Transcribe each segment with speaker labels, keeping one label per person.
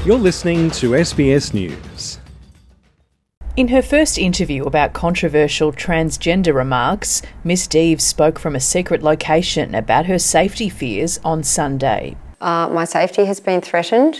Speaker 1: You're listening to SBS News.
Speaker 2: In her first interview about controversial transgender remarks, Miss Deves spoke from a secret location about her safety fears on Sunday.
Speaker 3: My safety has been threatened.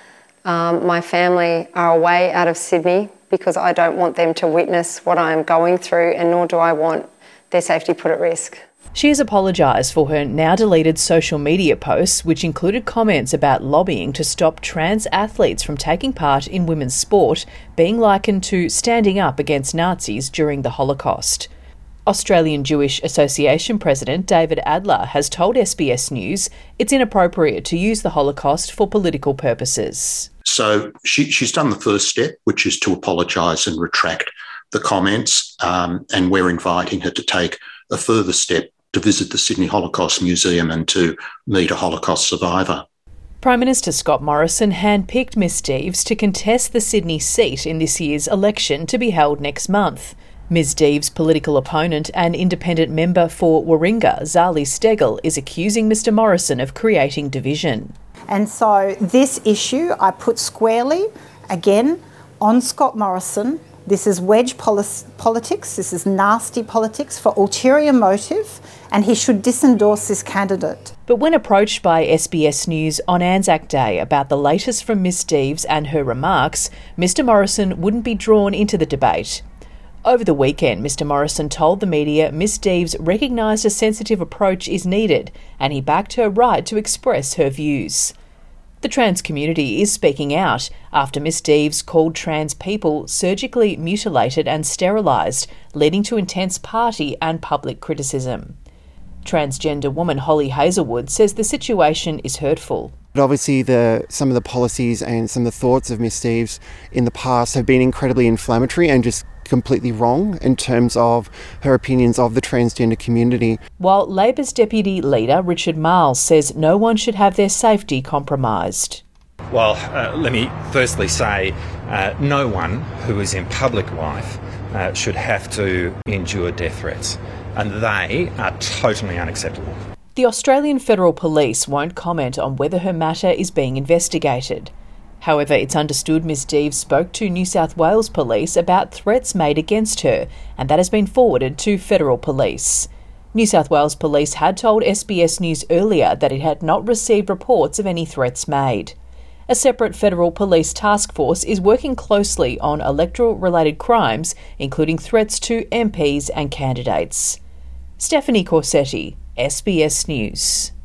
Speaker 3: My family are away out of Sydney because I don't want them to witness what I am going through, and nor do I want their safety put at risk.
Speaker 2: She has apologised for her now-deleted social media posts, which included comments about lobbying to stop trans athletes from taking part in women's sport, being likened to standing up against Nazis during the Holocaust. Australian Jewish Association President David Adler has told SBS News it's inappropriate to use the Holocaust for political purposes.
Speaker 4: So she's done the first step, which is to apologise and retract the comments, and we're inviting her to take a further step to visit the Sydney Holocaust Museum and to meet a Holocaust survivor.
Speaker 2: Prime Minister Scott Morrison handpicked Ms Deves to contest the Sydney seat in this year's election to be held next month. Ms Deves' political opponent and independent member for Warringah, Zali Steggall, is accusing Mr Morrison of creating division.
Speaker 5: And so this issue I put squarely, again, on Scott Morrison. This is wedge politics, this is nasty politics for ulterior motive, and he should disendorse this candidate.
Speaker 2: But when approached by SBS News on Anzac Day about the latest from Ms Deves and her remarks, Mr Morrison wouldn't be drawn into the debate. Over the weekend, Mr Morrison told the media Ms Deves recognised a sensitive approach is needed, and he backed her right to express her views. The trans community is speaking out after Ms Deves called trans people surgically mutilated and sterilised, leading to intense party and public criticism. Transgender woman Holly Hazelwood says the situation is hurtful.
Speaker 6: But obviously some of the policies and some of the thoughts of Ms Deves in the past have been incredibly inflammatory and just completely wrong in terms of her opinions of the transgender community.
Speaker 2: While Labor's Deputy Leader Richard Marles says no one should have their safety compromised.
Speaker 7: Well, let me firstly say no one who is in public life should have to endure death threats, and they are totally unacceptable.
Speaker 2: The Australian Federal Police won't comment on whether her matter is being investigated. However, it's understood Ms Deves spoke to New South Wales Police about threats made against her, and that has been forwarded to Federal Police. New South Wales Police had told SBS News earlier that it had not received reports of any threats made. A separate Federal Police task force is working closely on electoral-related crimes, including threats to MPs and candidates. Stephanie Corsetti, SBS News.